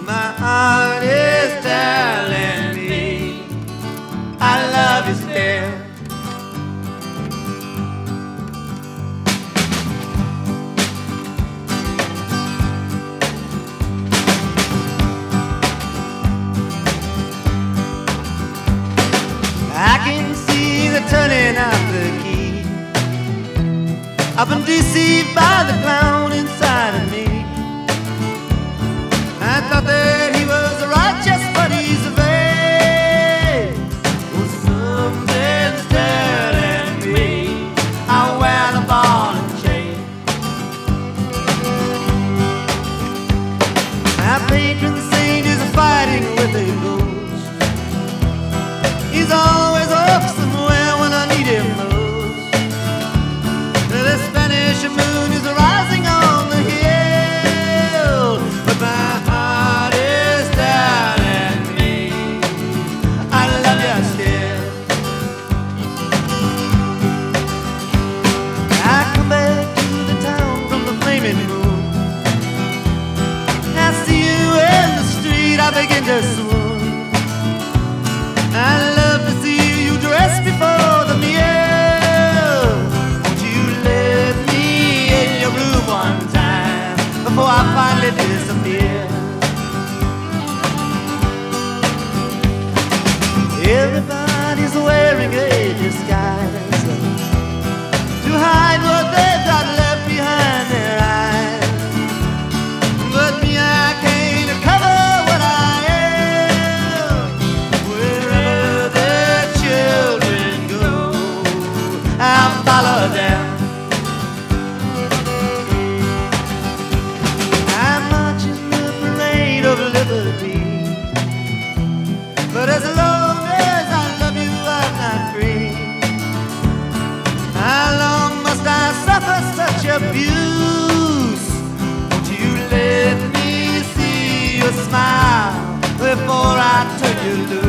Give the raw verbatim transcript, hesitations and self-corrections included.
My heart is telling me I love you still. I can see the turning of the key. I've been deceived by the clown inside of me. I thought that he was righteous, but he's a vain. Well, something's telling me I'll wear the ball and chain. My patron saint is fighting with a ghost. He's always off somewhere when I need him most. The Spanish moon is rising on the hill, but my heart is telling me I love you still. I come back to the town from the flaming moon. I see you in the street, I begin to swoon. I love to see you dressed before the meal. Won't you let me in your room one time before I finally disappear? Everybody's wearing a disguise to hide what they've got left behind their eyes. But me, I can't cover what I am. Wherever their children go, I'll follow them. I'm marching the parade of liberty, but as long as I love you, I'm not free. How long must I suffer such abuse? Won't you let me see your smile before I turn you loose?